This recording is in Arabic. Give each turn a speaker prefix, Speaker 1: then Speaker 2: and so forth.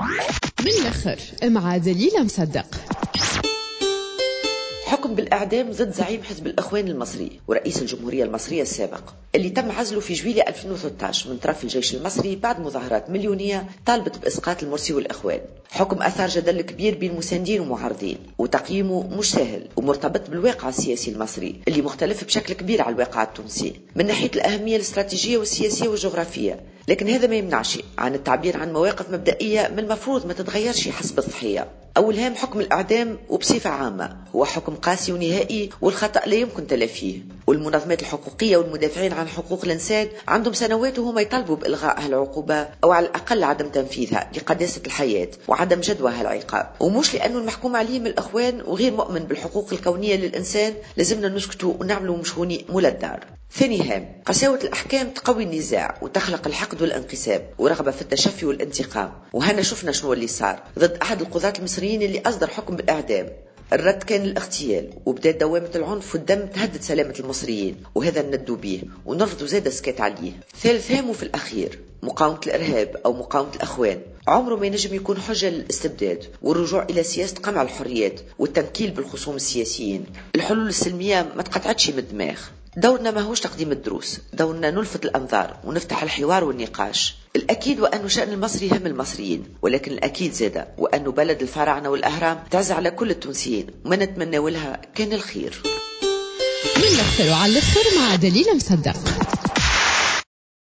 Speaker 1: من الآخر مع دليل مصدق.
Speaker 2: حكم بالإعدام ضد زعيم حزب الإخوان المصري ورئيس الجمهورية المصرية السابق اللي تم عزله في جويلية 2013 من طرف الجيش المصري بعد مظاهرات مليونية طالبت بإسقاط المرسي والإخوان. حكم أثار جدل كبير بين مساندين ومعارضين، وتقييمه مش سهل ومرتبط بالواقع السياسي المصري اللي مختلف بشكل كبير على الواقع التونسي من ناحية الأهمية الاستراتيجية والسياسية والجغرافية، لكن هذا ما يمنعش عن التعبير عن مواقف مبدئية من المفروض ما تتغيرش حسب الضحية. أول هام حكم الإعدام وبصفة عامة هو حكم قاسي ونهائي والخطأ لا يمكن تلافيه، والمنظمات الحقوقية والمدافعين عن حقوق الإنسان عندهم سنوات وهم يطالبوا بإلغاء هالعقوبة أو على الأقل عدم تنفيذها لقداسة الحياة وعدم جدوى هالعقاب، ومش لأنه المحكوم عليه من الإخوان وغير مؤمن بالحقوق الكونية للإنسان لازمنا نسكتوا ونعملوا مشهوني مولى الدار. ثاني هام قساوة الأحكام تقوي النزاع وتخلق الحقد والانقسام ورغبة في التشفي والانتقام، وهنا شفنا شنو اللي صار ضد أحد القضاة المصريين اللي أصدر حكم بالإعدام. الرد كان الاغتيال وبدأت دوامة العنف والدم تهدد سلامة المصريين، وهذا ندو به ونرفض زاد السكات عليه. ثالث هام وفي الأخير مقاومة الإرهاب أو مقاومة الأخوان عمره ما ينجم يكون حجة للاستبداد والرجوع إلى سياسة قمع الحريات والتنكيل بالخصوم السياسيين. الحلول السلمية ما تقطعتش من الدماغ. دورنا ما هوش تقديم الدروس، دورنا نلفت الأنظار ونفتح الحوار والنقاش. الأكيد وأنه شأن المصري هم المصريين، ولكن الأكيد زادة وأنه بلد الفراعنة والأهرام تعز على كل التونسيين وما نتمنى لها كان الخير.
Speaker 1: من الآخر وعلى الآخر مع دليل مصدق.